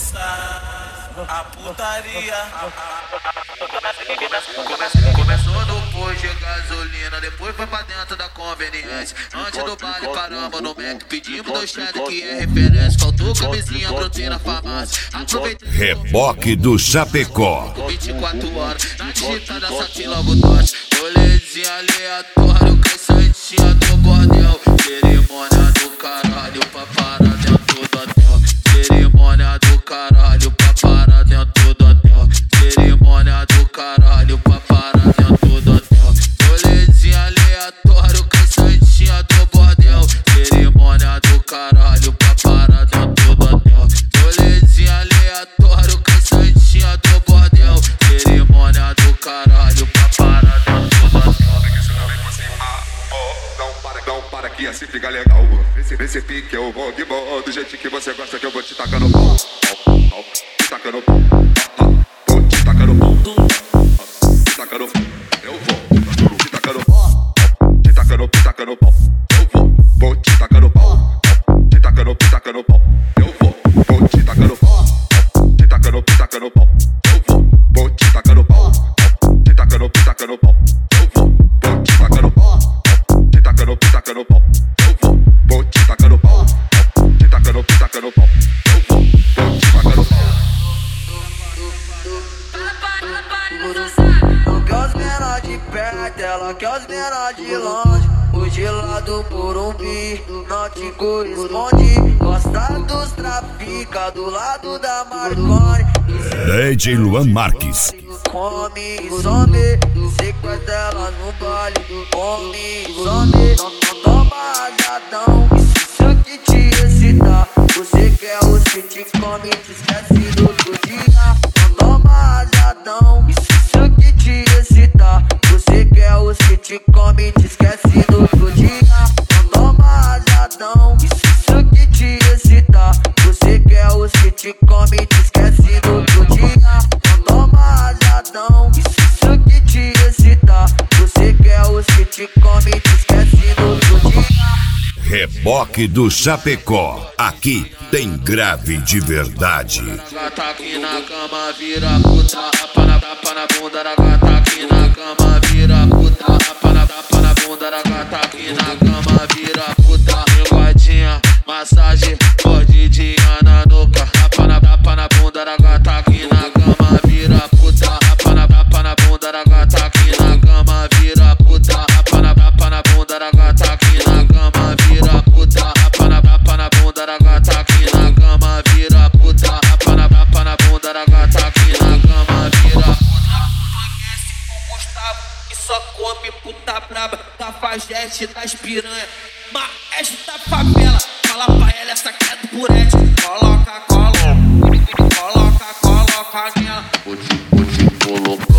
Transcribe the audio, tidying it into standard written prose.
começar a putaria. Começou no posto de gasolina, depois foi pra dentro da conveniência. Antes do baile paramos no Mac, pedimos 2 chás que é referência. Faltou camisinha, brotei na farmácia. Aproveitei Reboque do Chapecó. 24 horas, na digitada saquei logo dois. Rolezinho aleatório, cai santinha do bordel. Cerimônia do caralho pra parar dentro do hotel. Cerimônia do caralho pra parar dentro do hotel. Cerimônia do caralho pra parar dentro do hotel. Rolezinho aleatório, cai santinha do bordel. Cerimônia do caralho pra parar dentro do hotel. Rolezinho aleatório, cai santinha do bordel. Cerimônia do caralho pra parar dentro do hotel. Não para que assim fica legal. Nesse pique eu vou que bom. Do jeito que você gosta que eu vou te tacar no pau. Te tacar no pau. Vou te tacar no pau. Te tacar no pau. Eu vou te tacar no pau. Te tacar no pau. Eu vou te tacar no pau. Te tacar no pau. Eu vou te tacar no pau. Te tacar no pau. Eu vou te tacar no pau. Te tacar no pau. Eu vou te tacar no pau. Taca no pau, eu vou te tacar no pau. Te taca no pau, eu vou te tacar no pau. Não quer os menor de perto, ela quer os menor de longe. O de lá do Morumbi não te corresponde. Gosta dos trafica do lado da Marconi. DJ Luan Marques. Come e some, sequestra ela no baile. Come e some, não toma rajadão. Isso aqui te excita. Você quer os que te come, te esquece do outro dia. Não toma rajadão. Isso aqui te excita. Você quer os que te come, te esquece do outro dia. Não toma rajadão. Isso aqui te excita. Você quer os que te come, te esquece do outro dia. Não toma rajadão. Isso aqui te excita. Você quer os que te come, te esquece do outro dia. Reboque do Chapecó. Aqui tem grave de verdade. Gata aqui na cama vira puta. Tapa na bunda da gata aqui na cama vira puta. Tapa na bunda da gata aqui na cama vira puta. Enguadinha, massagem, mordidinha na nuca. Tapa na bunda da gata aqui na cama vira puta. Tapa na bunda da gata aqui na cama vira puta. Tapa na bunda da gata aqui na cama vira puta. Tapa na bunda da gata aqui na cama vira puta. Tapa na bunda da gata aqui na cama vira puta. Conhece o Gustavo que só come puta braba. Cafajeste das piranha, maestro da favela. Fala pra ela, essa aqui é do Purete. Coloca nela. Vou te colocar.